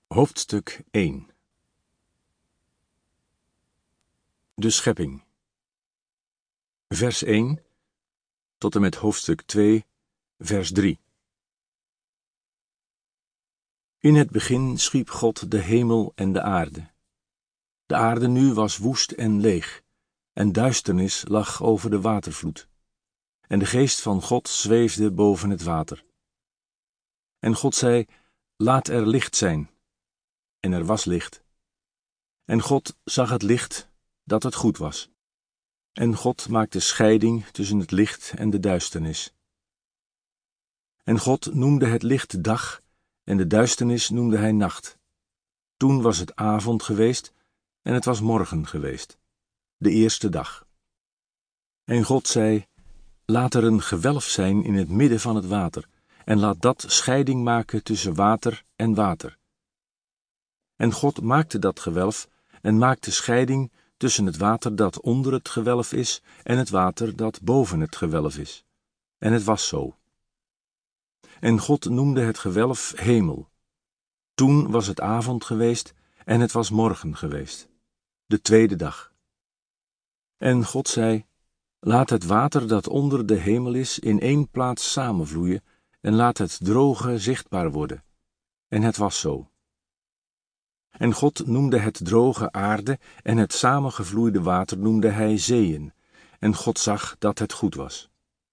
Hoofdstuk 1. De schepping. Vers 1 tot en met hoofdstuk 2, vers 3. In het begin schiep God de hemel en de aarde. De aarde nu was woest en leeg, en duisternis lag over de watervloed. En de geest van God zweefde boven het water. En God zei: laat er licht zijn. En er was licht. En God zag het licht, dat het goed was. En God maakte scheiding tussen het licht en de duisternis. En God noemde het licht dag, en de duisternis noemde hij nacht. Toen was het avond geweest, en het was morgen geweest, de eerste dag. En God zei: laat er een gewelf zijn in het midden van het water, en laat dat scheiding maken tussen water en water. En God maakte dat gewelf en maakte scheiding tussen het water dat onder het gewelf is en het water dat boven het gewelf is. En het was zo. En God noemde het gewelf hemel. Toen was het avond geweest en het was morgen geweest, de tweede dag. En God zei: laat het water dat onder de hemel is in één plaats samenvloeien en laat het droge zichtbaar worden. En het was zo. En God noemde het droge aarde en het samengevloeide water noemde hij zeeën. En God zag dat het goed was.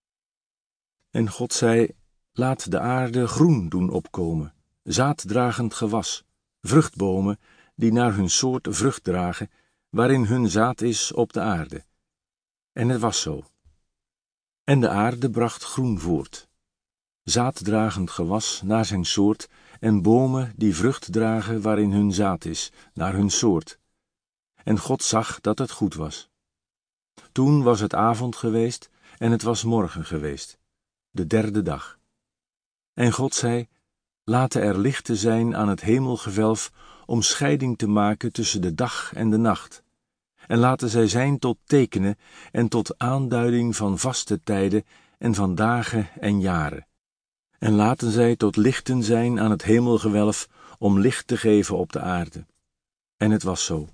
En God zei: laat de aarde groen doen opkomen, zaaddragend gewas, vruchtbomen die naar hun soort vrucht dragen, waarin hun zaad is op de aarde. En het was zo. En de aarde bracht groen voort, zaaddragend gewas naar zijn soort, en bomen die vrucht dragen waarin hun zaad is, naar hun soort. En God zag dat het goed was. Toen was het avond geweest en het was morgen geweest, de derde dag. En God zei: laten er lichten zijn aan het hemelgewelf om scheiding te maken tussen de dag en de nacht. En laten zij zijn tot tekenen en tot aanduiding van vaste tijden en van dagen en jaren. En laten zij tot lichten zijn aan het hemelgewelf om licht te geven op de aarde. En het was zo.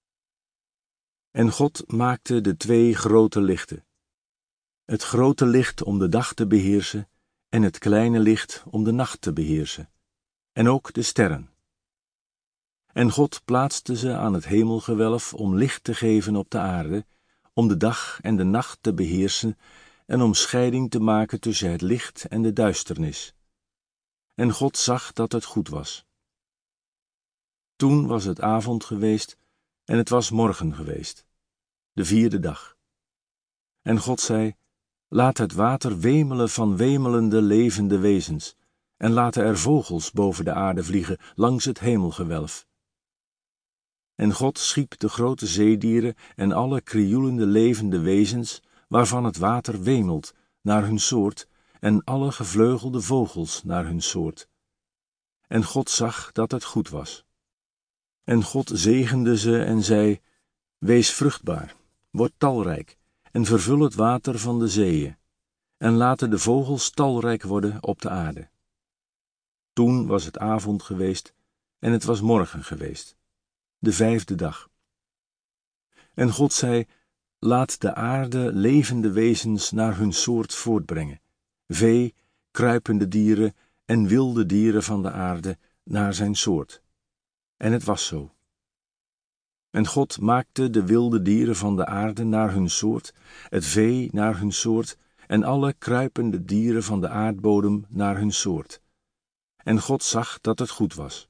En God maakte de twee grote lichten. Het grote licht om de dag te beheersen en het kleine licht om de nacht te beheersen. En ook de sterren. En God plaatste ze aan het hemelgewelf om licht te geven op de aarde, om de dag en de nacht te beheersen en om scheiding te maken tussen het licht en de duisternis. En God zag dat het goed was. Toen was het avond geweest en het was morgen geweest, de vierde dag. En God zei: laat het water wemelen van wemelende levende wezens, en laten er vogels boven de aarde vliegen langs het hemelgewelf. En God schiep de grote zeedieren en alle krioelende levende wezens, waarvan het water wemelt, naar hun soort, en alle gevleugelde vogels naar hun soort. En God zag dat het goed was. En God zegende ze en zei: wees vruchtbaar, word talrijk, en vervul het water van de zeeën, en laten de vogels talrijk worden op de aarde. Toen was het avond geweest en het was morgen geweest, de vijfde dag. En God zei: laat de aarde levende wezens naar hun soort voortbrengen, vee, kruipende dieren en wilde dieren van de aarde naar zijn soort. En het was zo. En God maakte de wilde dieren van de aarde naar hun soort, het vee naar hun soort en alle kruipende dieren van de aardbodem naar hun soort. En God zag dat het goed was.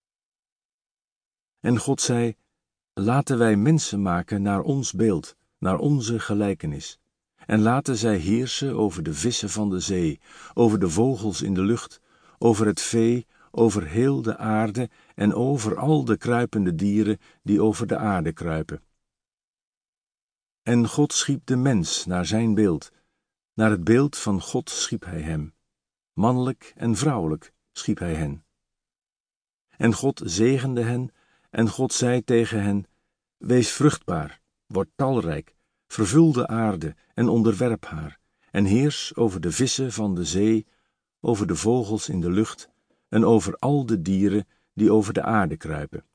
En God zei: laten wij mensen maken naar ons beeld, naar onze gelijkenis. En laten zij heersen over de vissen van de zee, over de vogels in de lucht, over het vee, over heel de aarde en over al de kruipende dieren die over de aarde kruipen. En God schiep de mens naar zijn beeld. Naar het beeld van God schiep hij hem. Mannelijk en vrouwelijk schiep hij hen. En God zegende hen, en God zei tegen hen: wees vruchtbaar, word talrijk, vervul de aarde en onderwerp haar, en heers over de vissen van de zee, over de vogels in de lucht, en over al de dieren die over de aarde kruipen.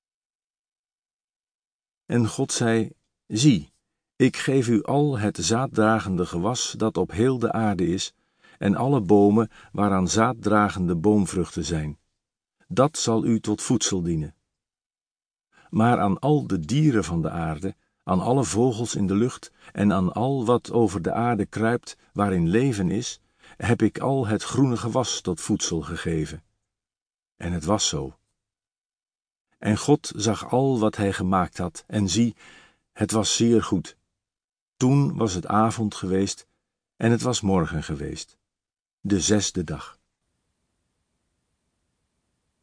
En God zei, zie, ik geef u al het zaaddragende gewas dat op heel de aarde is, en alle bomen waaraan zaaddragende boomvruchten zijn. Dat zal u tot voedsel dienen. Maar aan al de dieren van de aarde, aan alle vogels in de lucht en aan al wat over de aarde kruipt waarin leven is, heb ik al het groene gewas tot voedsel gegeven. En het was zo. En God zag al wat hij gemaakt had, en zie, het was zeer goed. Toen was het avond geweest, en het was morgen geweest, de 6e dag.